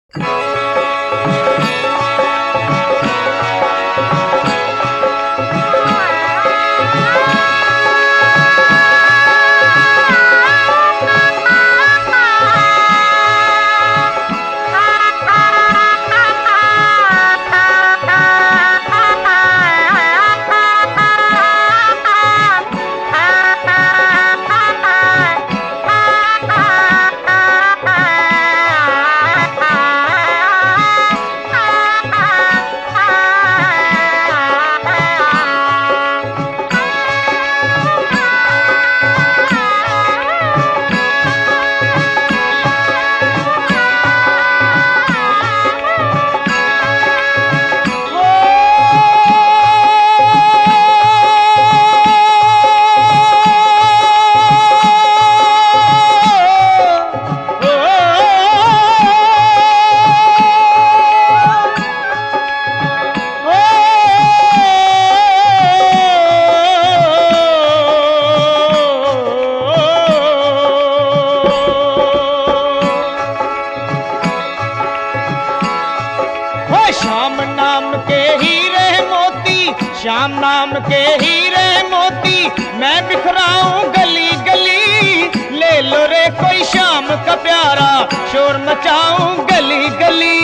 श्याम नाम के हीरे मोती मैं बिखराऊं गली गली। ले लो रे कोई शाम का प्यारा शोर मचाऊं गली गली।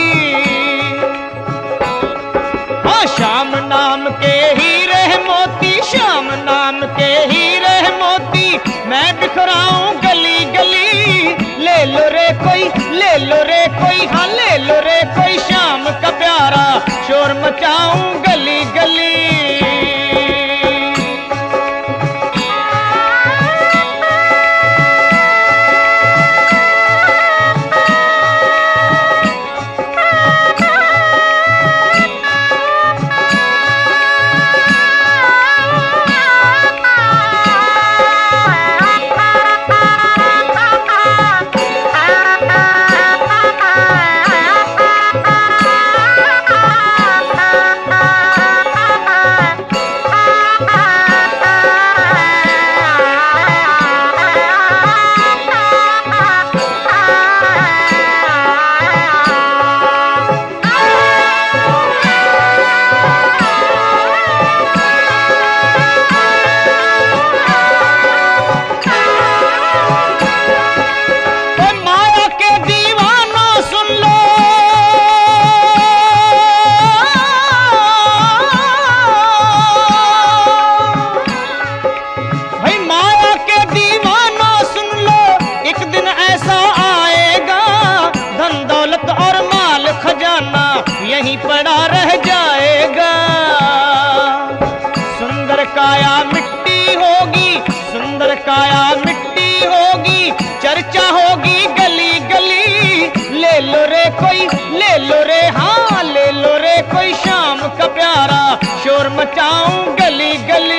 हाँ श्याम नाम के हीरे मोती, श्याम नाम के हीरे मोती मैं बिखराऊं गली गली। ले लो रे कोई, ले लो रे कोई, हाँ ले लो रे कोई शाम का प्यारा शोर मचाऊं गली गली। यहीं पड़ा रह जाएगा। सुंदर काया मिट्टी होगी, सुंदर काया मिट्टी होगी, चर्चा होगी गली गली। ले लो रे कोई, ले लो रे, हाँ ले लो रे कोई शाम का प्यारा शोर मचाऊं गली गली।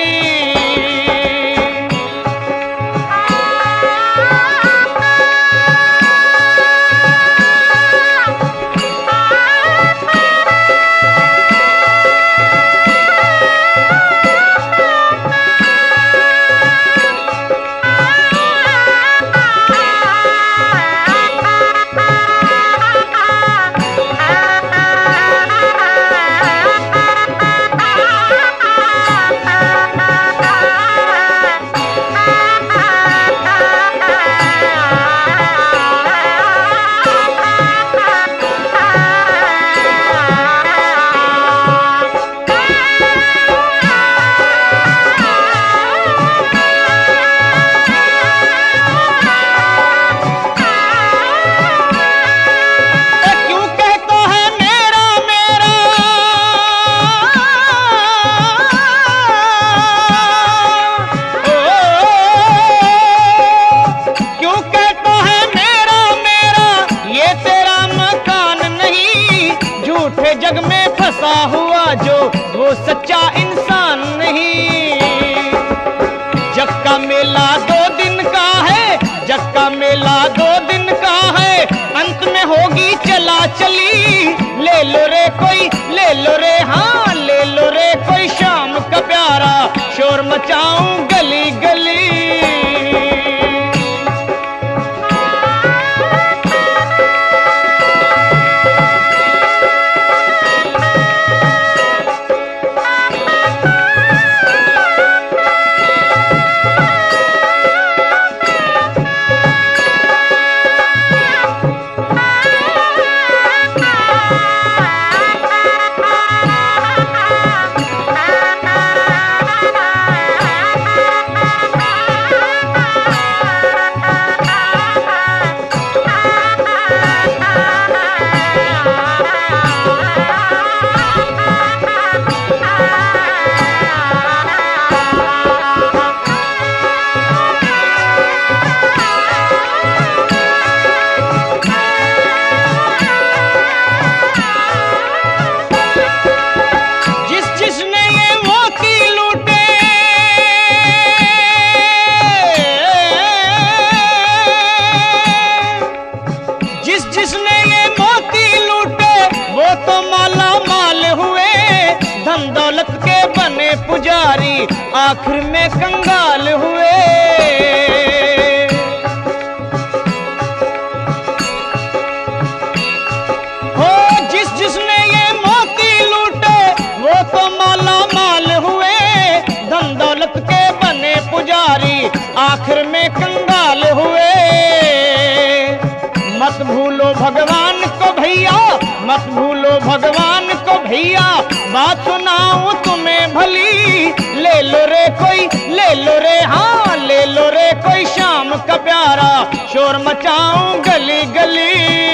जग में फंसा हुआ जो वो सच्चा इंसान नहीं। जग का मेला 2 दिन का है, जग का मेला 2 दिन का है, अंत में होगी चला चली। ले लो रे कोई, ले लो रे, हाँ ले लो रे कोई शाम का प्यारा शोर मचाऊं गली गली। आखिर में कंगाल हुए। हो जिसने ये मोती लूटे वो तो माला माल हुए, धन दौलत के बने पुजारी आखिर में कंगाल हुए। मत भूलो भगवान को भैया, मत भूलो भगवान को भैया, बात सुनाऊं तुम्हें भली। ले लो रे कोई, ले लो रे, हाँ ले लो रे कोई शाम का प्यारा, शोर मचाऊं गली गली।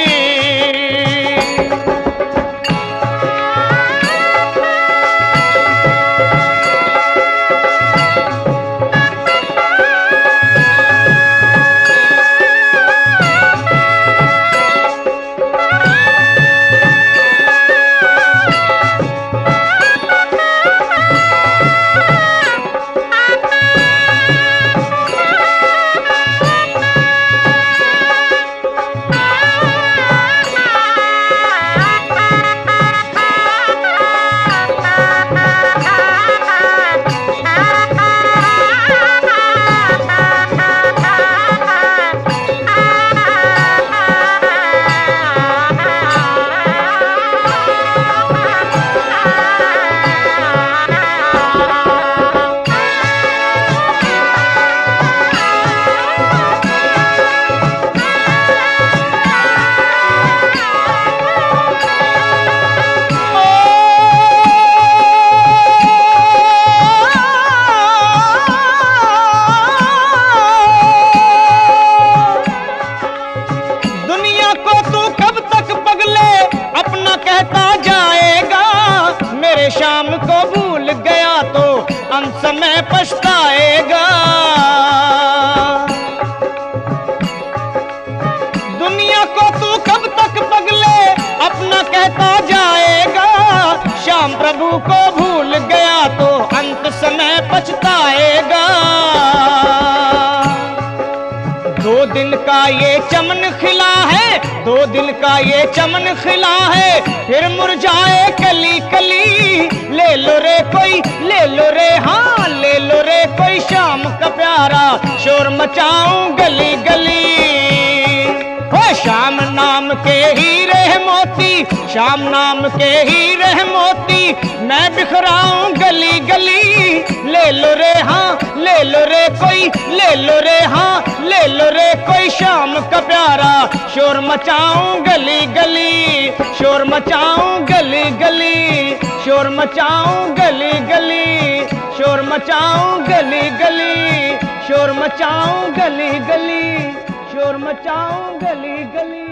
शाम को भूल गया तो अंत समय पछताएगा। दुनिया को तू कब तक पगले अपना कहता जाएगा, शाम प्रभु को भूल गया तो अंत समय पछताएगा। 2 दिन का ये चमन खिला है, 2 दिन का ये चमन खिला है, फिर मुरझाए कली कली। ले लो रे कोई, ले लो रे, हाँ ले लो रे कोई शाम का प्यारा, शोर मचाऊं गली गली। हो शाम नाम के हीरे मोती, शाम नाम के हीरे मोती, मैं बिखराऊं गली गली। ले लो रे, हाँ ले लो रे कोई, ले लो रे, हाँ ले लो रे कोई शाम का प्यारा, शोर मचाऊं गली गली, शोर मचाऊं गली गली, शोर मचाऊं गली गली, शोर मचाऊं गली गली, शोर मचाऊं गली गली, शोर मचाऊं गली गली।